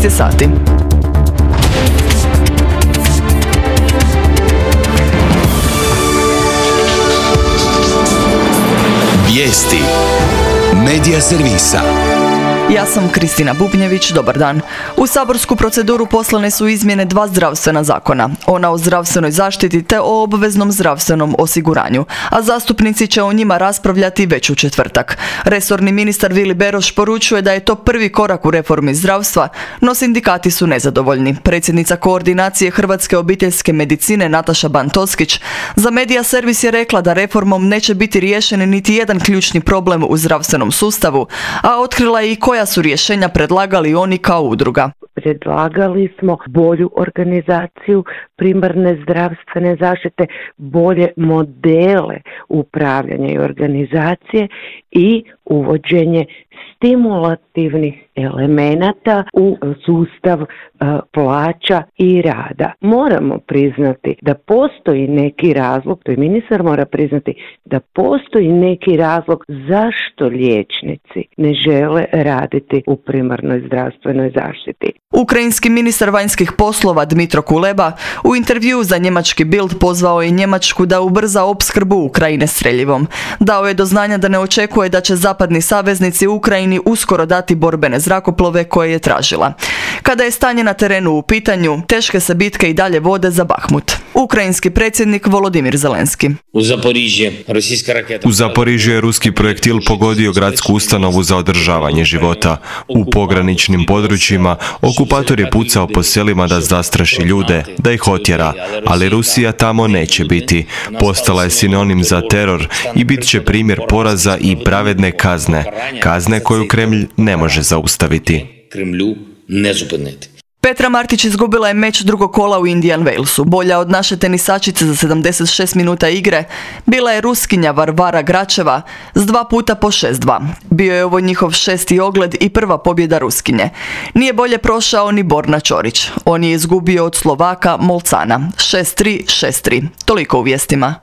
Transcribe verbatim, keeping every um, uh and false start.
šest je sati. Vijesti Medija servisa. Ja sam Kristina Bubnjević, dobar dan. U saborsku proceduru poslane su izmjene dva zdravstvena zakona, ona o zdravstvenoj zaštiti te o obveznom zdravstvenom osiguranju, a zastupnici će o njima raspravljati već u četvrtak. Resorni ministar Vili Beroš poručuje da je to prvi korak u reformi zdravstva, no sindikati su nezadovoljni. Predsjednica koordinacije Hrvatske obiteljske medicine Nataša Bantoskić za Medija servis je rekla da reformom neće biti riješen niti jedan ključni problem u zdravstvenom sustavu, a otkrila je i koja su rješenja predlagali oni kao udruga. Predlagali smo bolju organizaciju primarne zdravstvene zaštite, bolje modele upravljanja i organizacije i uvođenje stimulativnih elemenata u sustav uh, plaća i rada. Moramo priznati da postoji neki razlog, to i ministar mora priznati, da postoji neki razlog zašto liječnici ne žele raditi u primarnoj zdravstvenoj zaštiti. Ukrajinski ministar vanjskih poslova Dmitro Kuleba u intervjuu za njemački Bild pozvao je Njemačku da ubrza opskrbu Ukrajine streljivom. Dao je do znanja da ne očekuje da će zapadni saveznici Ukrajini uskoro dati borbene zrakoplove koje je tražila. Kada je stanje na terenu u pitanju, teške se bitke i dalje vode za Bahmut. Ukrajinski predsjednik Volodimir Zelenski. U Zaporižju je ruski projektil pogodio gradsku ustanovu za održavanje života. U pograničnim područjima okupator je pucao po selima da zastraši ljude, da ih otjera, ali Rusija tamo neće biti. Postala je sinonim za teror i bit će primjer poraza i pravedne kazne. Kazne koju Kremlj ne može zaustaviti. Petra Martić izgubila je meč drugog kola u Indian Walesu. Bolja od naše tenisačice za sedamdeset šest minuta igre bila je Ruskinja Varvara Gračeva s dva puta po šest dva. Bio je ovo njihov šesti ogled i prva pobjeda Ruskinje. Nije bolje prošao ni Borna Ćorić. On je izgubio od Slovaka Molcana šest tri šest tri. Toliko u vijestima.